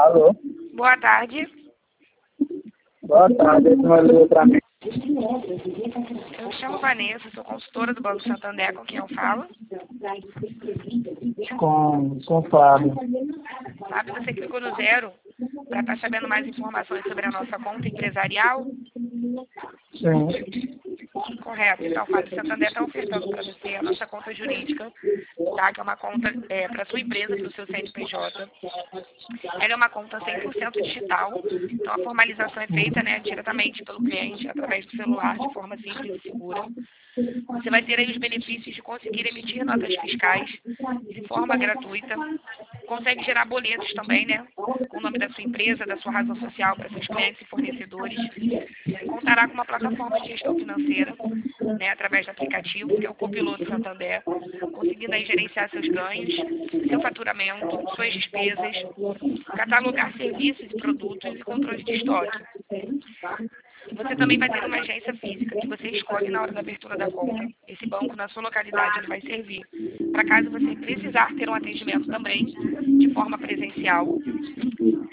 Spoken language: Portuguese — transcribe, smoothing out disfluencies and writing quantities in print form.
Alô? Boa tarde. Boa tarde, esse número ligou pra mim. Eu me chamo Vanessa, sou consultora do Banco Santander, com quem eu falo. Com o Fábio. Sabe, você clicou no 0 para estar sabendo mais informações sobre a nossa conta empresarial? Sim. Correto. Então, o Fábio Santander está ofertando para você a nossa conta jurídica, tá? Que é uma conta para a sua empresa, para o seu CNPJ. Ela é uma conta 100% digital, então a formalização é feita, né, diretamente pelo cliente, através do celular, de forma simples e segura. Você vai ter aí os benefícios de conseguir emitir notas fiscais de forma gratuita. Consegue gerar boletos também, né, com o nome da sua empresa, da sua razão social para seus clientes e fornecedores. Contará com uma plataforma de gestão financeira, né, através do aplicativo, que é o Copiloto Santander, conseguindo aí gerenciar seus ganhos, seu faturamento, suas despesas, catalogar serviços e produtos e controle de estoque. Você também vai ter uma agência física que você escolhe na hora da abertura da conta. Esse banco na sua localidade ele vai servir para caso você precisar ter um atendimento também de forma presencial.